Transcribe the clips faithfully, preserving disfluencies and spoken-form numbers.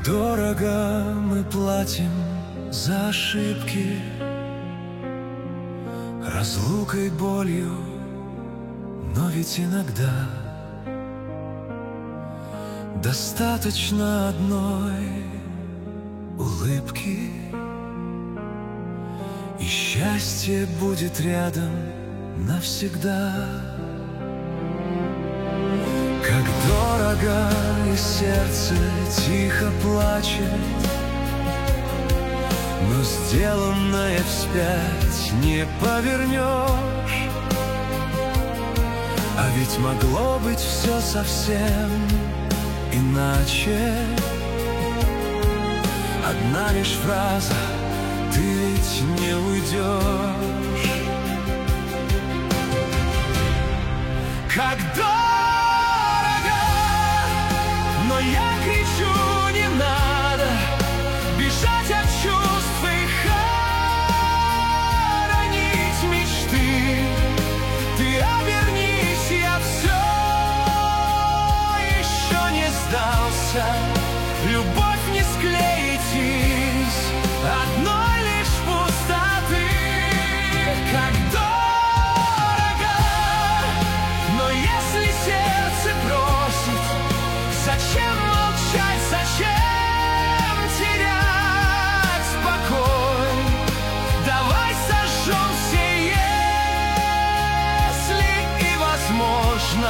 Дорого мы платим за ошибки, разлукой, болью, но ведь иногда достаточно одной улыбки, и счастье будет рядом навсегда. Как дорого, и сердце тихо плачет, но сделанное вспять не повернешь. А ведь могло быть все совсем иначе. Одна лишь фраза: ты ведь не уйдешь. Как дорого, но я кричу: не надо бежать от чувств и хоронить мечты. Ты обернись, я все еще не сдался. Любовь не склеитесь одной лишь пустоты. Как дорого, но если сердце просит, зачем молчать, зачем терять покой? Давай сожжем все «если» и возможно,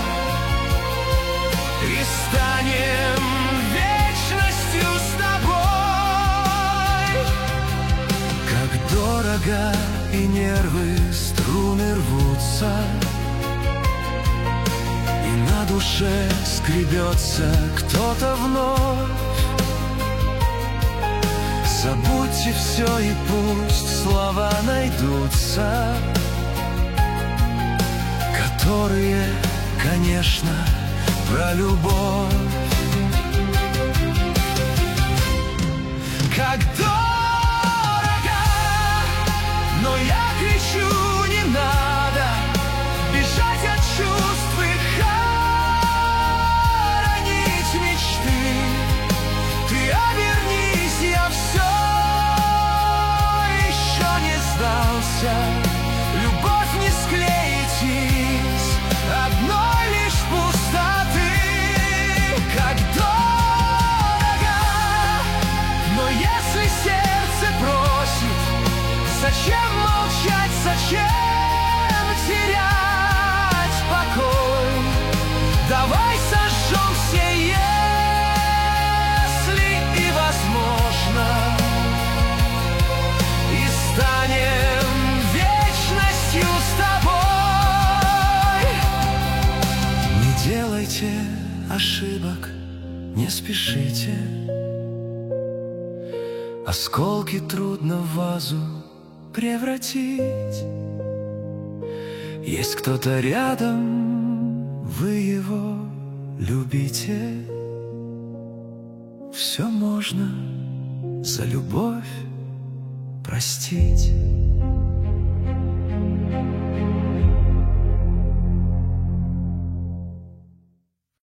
и станем вечностью с тобой. Как дорого, и нервы, струны рвутся, и на душе скребется кто-то вновь. Забудьте все, и пусть слова найдутся, которые, конечно, про любовь. Как дорого, но я кричу: не надо бежать от чувств и хоронить мечты. Ты обернись, я все еще не сдался. Любовь не склеитесь одной лишь пустоты. Как дорого, но если сердце просит, зачем молчать, зачем терять покой? Давай сожжем все «если» и возможно, и станем вечностью с тобой. Не делайте ошибок, не спешите. Осколки трудно в вазу превратить. Есть кто-то рядом, вы его любите. Все можно за любовь простить.